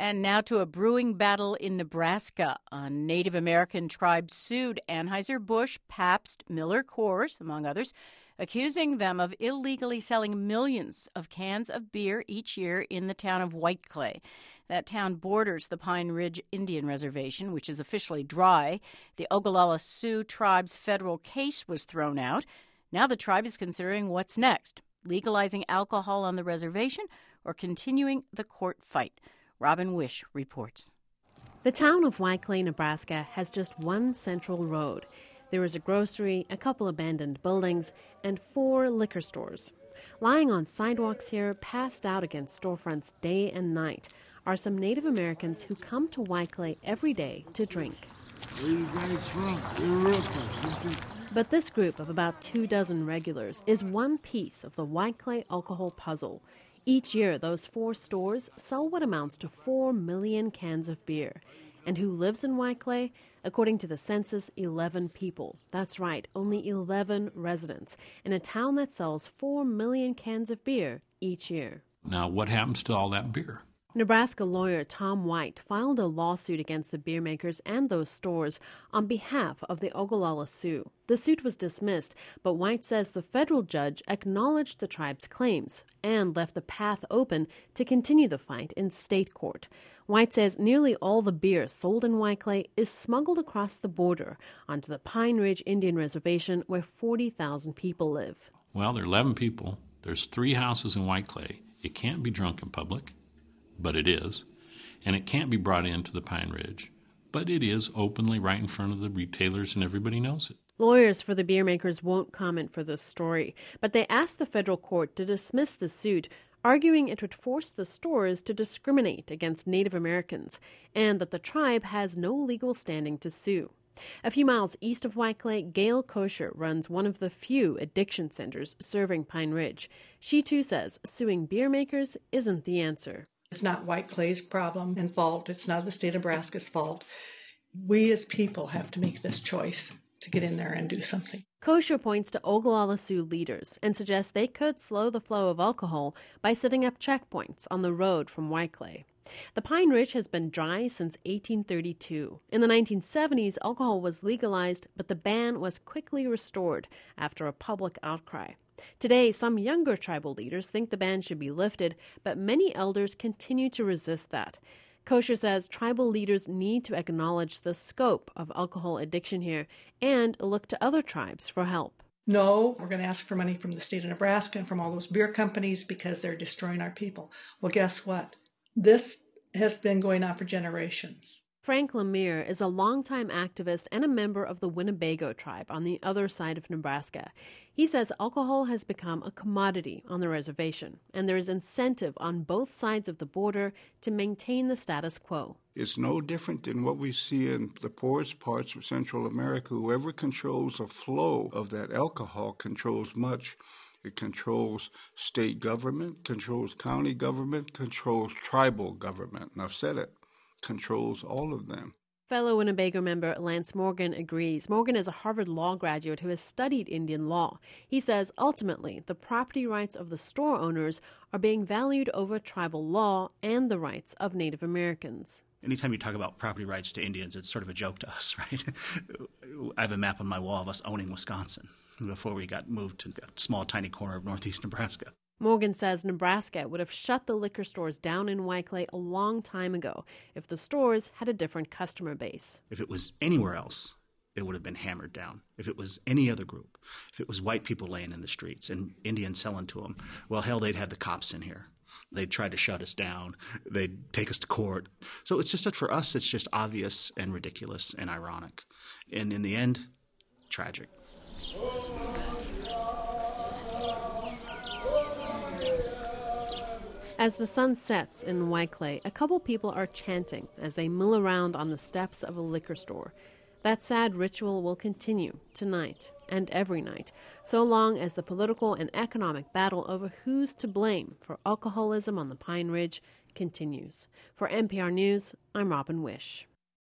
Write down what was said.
And now to a brewing battle in Nebraska. A Native American tribe sued Anheuser-Busch, Pabst, Miller Coors, among others, accusing them of illegally selling millions of cans of beer each year in the town of White Clay. That town borders the Pine Ridge Indian Reservation, which is officially dry. The Oglala Sioux tribe's federal case was thrown out. Now the tribe is considering what's next, legalizing alcohol on the reservation or continuing the court fight. Robin Wish reports. The town of White Clay, Nebraska has just one central road. There is a grocery, a couple abandoned buildings, and 4 liquor stores. Lying on sidewalks here, passed out against storefronts day and night, are some Native Americans who come to White Clay every day to drink. Where you guys from? We're real close. But this group of about 24 regulars is one piece of the White Clay alcohol puzzle. Each year, those 4 stores sell what amounts to 4 million cans of beer. And who lives in White Clay? According to the census, 11 people. That's right, only 11 residents in a town that sells 4 million cans of beer each year. Now, what happens to all that beer? Nebraska lawyer Tom White filed a lawsuit against the beer makers and those stores on behalf of the Oglala Sioux. The suit was dismissed, but White says the federal judge acknowledged the tribe's claims and left the path open to continue the fight in state court. White says nearly all the beer sold in White Clay is smuggled across the border onto the Pine Ridge Indian Reservation where 40,000 people live. Well, there are 11 people. There's 3 houses in White Clay. It can't be drunk in public, but it is. And it can't be brought into the Pine Ridge, but it is openly right in front of the retailers and everybody knows it. Lawyers for the beer makers won't comment for this story, but they asked the federal court to dismiss the suit, arguing it would force the stores to discriminate against Native Americans and that the tribe has no legal standing to sue. A few miles east of White Clay, Gail Kosher runs one of the few addiction centers serving Pine Ridge. She too says suing beer makers isn't the answer. It's not White Clay's problem and fault. It's not the state of Nebraska's fault. We as people have to make this choice to get in there and do something. Kosher points to Oglala Sioux leaders and suggests they could slow the flow of alcohol by setting up checkpoints on the road from White Clay. The Pine Ridge has been dry since 1832. In the 1970s, alcohol was legalized, but the ban was quickly restored after a public outcry. Today, some younger tribal leaders think the ban should be lifted, but many elders continue to resist that. Kosher says tribal leaders need to acknowledge the scope of alcohol addiction here and look to other tribes for help. No, we're going to ask for money from the state of Nebraska and from all those beer companies because they're destroying our people. Well, guess what? This has been going on for generations. Frank Lemire is a longtime activist and a member of the Winnebago tribe on the other side of Nebraska. He says alcohol has become a commodity on the reservation, and there is incentive on both sides of the border to maintain the status quo. It's no different than what we see in the poorest parts of Central America. Whoever controls the flow of that alcohol controls much. It controls state government, controls county government, controls tribal government. And I've said it. Controls all of them. Fellow Winnebago member Lance Morgan agrees. Morgan is a Harvard Law graduate who has studied Indian law. He says ultimately the property rights of the store owners are being valued over tribal law and the rights of Native Americans. Anytime you talk about property rights to Indians, it's sort of a joke to us, right? I have a map on my wall of us owning Wisconsin before we got moved to a small, tiny corner of northeast Nebraska. Morgan says Nebraska would have shut the liquor stores down in White Clay a long time ago if the stores had a different customer base. If it was anywhere else, it would have been hammered down. If it was any other group, if it was white people laying in the streets and Indians selling to them, well, hell, they'd have the cops in here. They'd try to shut us down. They'd take us to court. So it's just that for us, it's just obvious and ridiculous and ironic. And in the end, tragic. As the sun sets in White Clay, a couple people are chanting as they mill around on the steps of a liquor store. That sad ritual will continue tonight and every night, so long as the political and economic battle over who's to blame for alcoholism on the Pine Ridge continues. For NPR News, I'm Robin Wish.